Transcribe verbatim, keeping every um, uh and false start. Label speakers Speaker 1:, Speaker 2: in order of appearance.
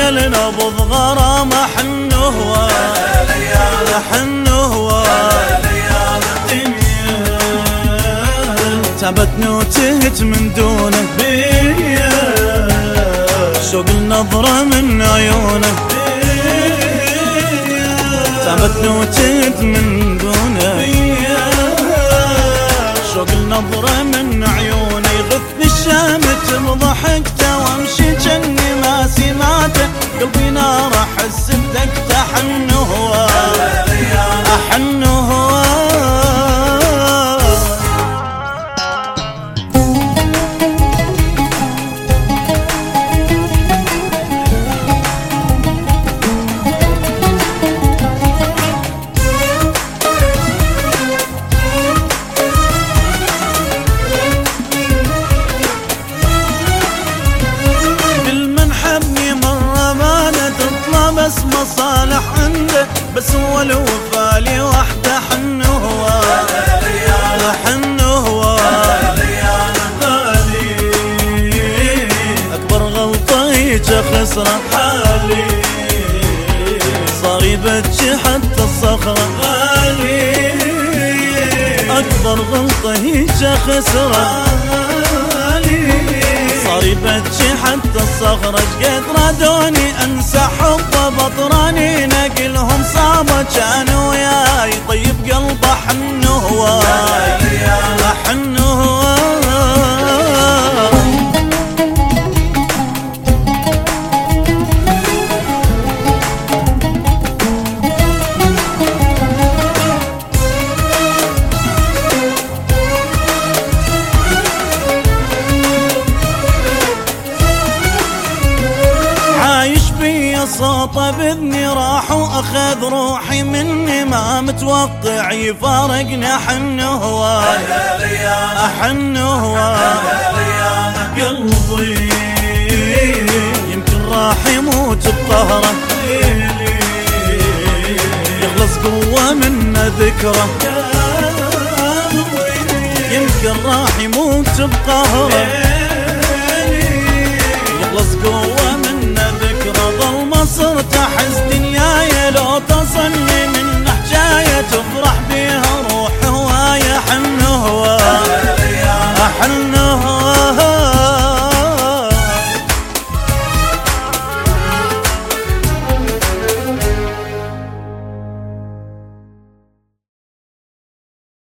Speaker 1: ليل نبض غرام حن هو حن هو تعبتني وتهت من دونه شوق النظرة من عيونه تعبتني وتهت من دونه شوق النظرة من عيونه يغث بالشامت بضحكته وامشي جني ما سمعته قلبي نار احس بدقته حن هو احن هو بس مصالح عنده بس هو الوفا لي وحده حن هو حن هو أكبر غلطة هيك خسرة حالي صار يبكي حتى الصخرة غالي أكبر غلطة هيك خسرة صار يبكي حتى الصخرة قد رادوني انسى حبه بطراني نقلهم صابه كانوا وياي طيب قلبه حن هو حن هو صوته بإذني راح وأخذ روحي مني ما متوقع يفارقني حن هو أحن هو قلبي يمكن راح يموت بقهره يخلص قوة من ذكره يمكن راح يموت بقهره يخلص قوة من ذكره ظل صرت احس دنياي لو تصلني من حجايه تفرح بيها روح هوايه حن هو حن هو